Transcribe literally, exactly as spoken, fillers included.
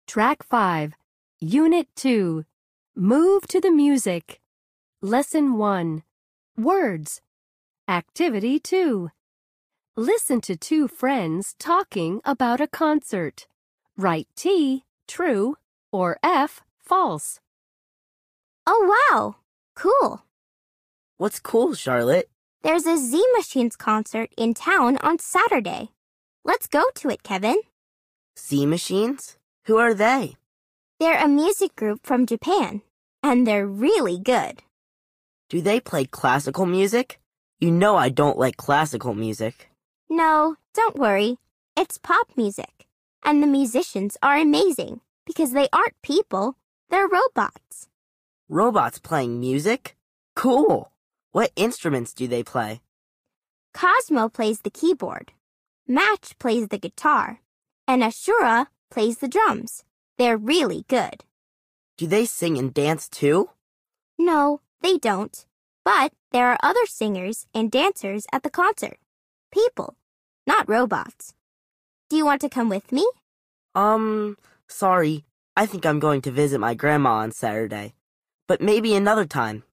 Track five, Unit two. Move to the music. Lesson one. Words. Activity two. Listen to two friends talking about a concert. Write T, true, or F, false. Oh, wow! Cool. What's cool, Charlotte? There's a Z Machines concert in town on Saturday. Let's go to it, Kevin. Z Machines? Who are they? They're a music group from Japan, and they're really good. Do they play classical music? You know I don't like classical music. No, don't worry. It's pop music, and the musicians are amazing because they aren't people, they're robots. Robots playing music? Cool! What instruments do they play? Cosmo plays the keyboard, Match plays the guitar, and Ashura plays the drums. They're really good. Do they sing and dance too? No, they don't. But there are other singers and dancers at the concert. People, not robots. Do you want to come with me? Um, sorry. I think I'm going to visit my grandma on Saturday. But maybe another time.